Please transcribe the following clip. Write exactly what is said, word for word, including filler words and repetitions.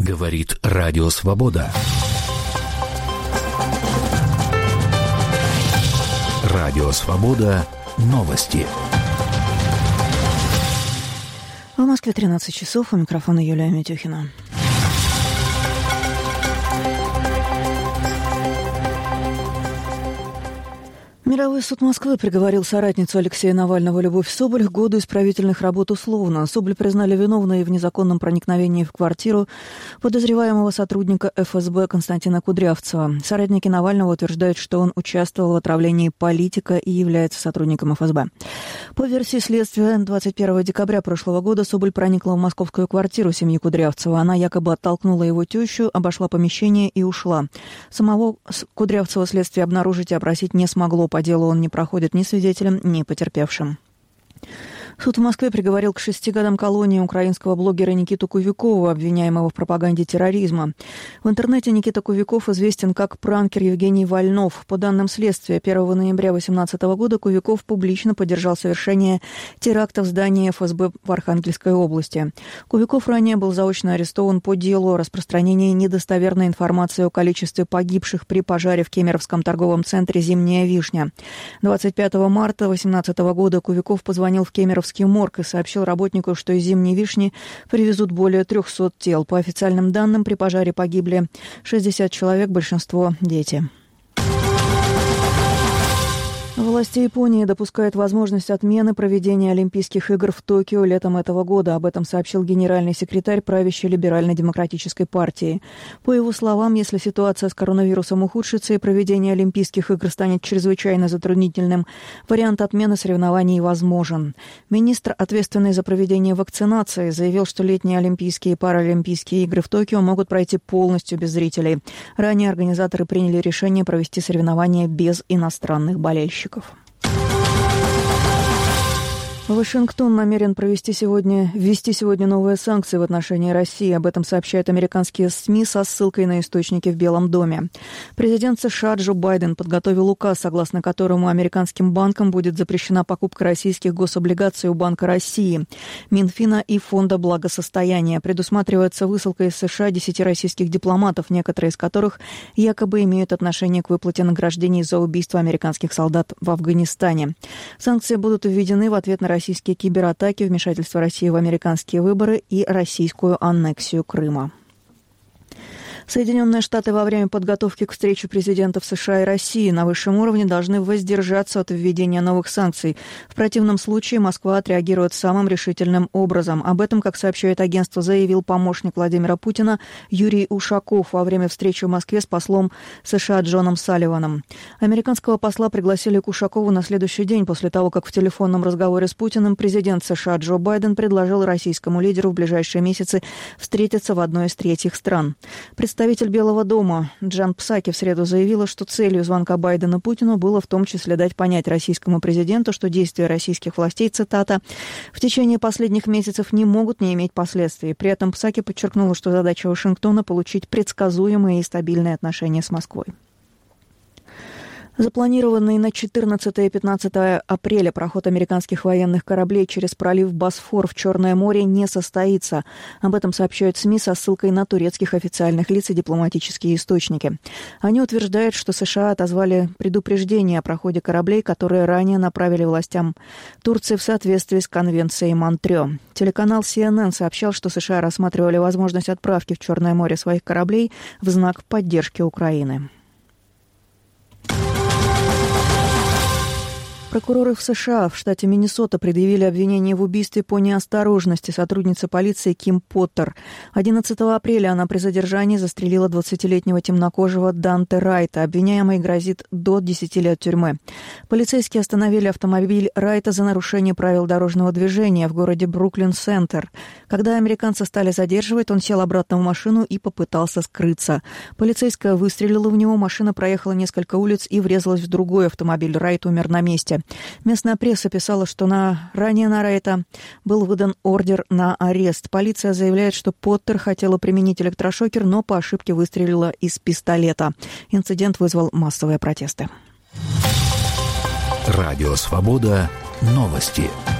Говорит Радио Свобода. Радио Свобода. Новости. В Москве тринадцать часов. У микрофона Юлия Митюхина. Мировой суд Москвы приговорил соратницу Алексея Навального Любовь Соболь к году исправительных работ условно. Соболь признали виновной в незаконном проникновении в квартиру подозреваемого сотрудника эф эс бэ Константина Кудрявцева. Соратники Навального утверждают, что он участвовал в отравлении политика и является сотрудником эф эс бэ. По версии следствия, двадцать первого декабря прошлого года Соболь проникла в московскую квартиру семьи Кудрявцева. Она якобы оттолкнула его тещу, обошла помещение и ушла. Самого Кудрявцева следствие обнаружить и опросить не смогло. По делу он не проходит ни свидетелем, ни потерпевшим. Суд в Москве приговорил к шести годам колонии украинского блогера Никиту Кувякова, обвиняемого в пропаганде терроризма. В интернете Никита Кувяков известен как пранкер Евгений Вольнов. По данным следствия, первого ноября две тысячи восемнадцатого года Кувяков публично поддержал совершение теракта в здании эф эс бэ в Архангельской области. Кувяков ранее был заочно арестован по делу о распространении недостоверной информации о количестве погибших при пожаре в Кемеровском торговом центре «Зимняя вишня». двадцать пятого марта две тысячи восемнадцатого года Кувяков позвонил в Кемеровский морг и сообщил работнику, что из «Зимней вишни» привезут более трехсот тел. По официальным данным, при пожаре погибли шестьдесят человек, большинство – дети. Власти Японии допускают возможность отмены проведения Олимпийских игр в Токио летом этого года. Об этом сообщил генеральный секретарь правящей либерально-демократической партии. По его словам, если ситуация с коронавирусом ухудшится и проведение Олимпийских игр станет чрезвычайно затруднительным, вариант отмены соревнований возможен. Министр, ответственный за проведение вакцинации, заявил, что летние Олимпийские и Паралимпийские игры в Токио могут пройти полностью без зрителей. Ранее организаторы приняли решение провести соревнования без иностранных болельщиков. Вашингтон намерен провести сегодня, ввести сегодня новые санкции в отношении России. Об этом сообщают американские СМИ со ссылкой на источники в Белом доме. Президент США Джо Байден подготовил указ, согласно которому американским банкам будет запрещена покупка российских гособлигаций у Банка России, Минфина и Фонда благосостояния. Предусматривается высылка из США десяти российских дипломатов, некоторые из которых якобы имеют отношение к выплате награждений за убийство американских солдат в Афганистане. Санкции будут введены в ответ на российские российские кибератаки, вмешательство России в американские выборы и российскую аннексию Крыма. Соединенные Штаты во время подготовки к встрече президентов США и России на высшем уровне должны воздержаться от введения новых санкций. В противном случае Москва отреагирует самым решительным образом. Об этом, как сообщает агентство, заявил помощник Владимира Путина Юрий Ушаков во время встречи в Москве с послом США Джоном Салливаном. Американского посла пригласили к Ушакову на следующий день после того, как в телефонном разговоре с Путиным президент США Джо Байден предложил российскому лидеру в ближайшие месяцы встретиться в одной из третьих стран. Представитель Белого дома Джан Псаки в среду заявила, что целью звонка Байдена Путину было в том числе дать понять российскому президенту, что действия российских властей, цитата, «в течение последних месяцев не могут не иметь последствий». При этом Псаки подчеркнула, что задача Вашингтона – получить предсказуемые и стабильные отношения с Москвой. Запланированный на четырнадцатое и пятнадцатое апреля проход американских военных кораблей через пролив Босфор в Черное море не состоится. Об этом сообщают СМИ со ссылкой на турецких официальных лиц и дипломатические источники. Они утверждают, что США отозвали предупреждение о проходе кораблей, которые ранее направили властям Турции в соответствии с конвенцией Монтрё. Телеканал си эн эн сообщал, что США рассматривали возможность отправки в Черное море своих кораблей в знак поддержки Украины. Прокуроры в США в штате Миннесота предъявили обвинение в убийстве по неосторожности сотрудницы полиции Ким Поттер. одиннадцатого апреля она при задержании застрелила двадцатилетнего темнокожего Данте Райта. Обвиняемой грозит до десяти лет тюрьмы. Полицейские остановили автомобиль Райта за нарушение правил дорожного движения в городе Бруклин-Центр. Когда американца стали задерживать, он сел обратно в машину и попытался скрыться. Полицейская выстрелила в него, машина проехала несколько улиц и врезалась в другой автомобиль. Райт умер на месте. Местная пресса писала, что на... ранее на Райта был выдан ордер на арест. Полиция заявляет, что Поттер хотела применить электрошокер, но по ошибке выстрелила из пистолета. Инцидент вызвал массовые протесты. Радио Свобода. Новости.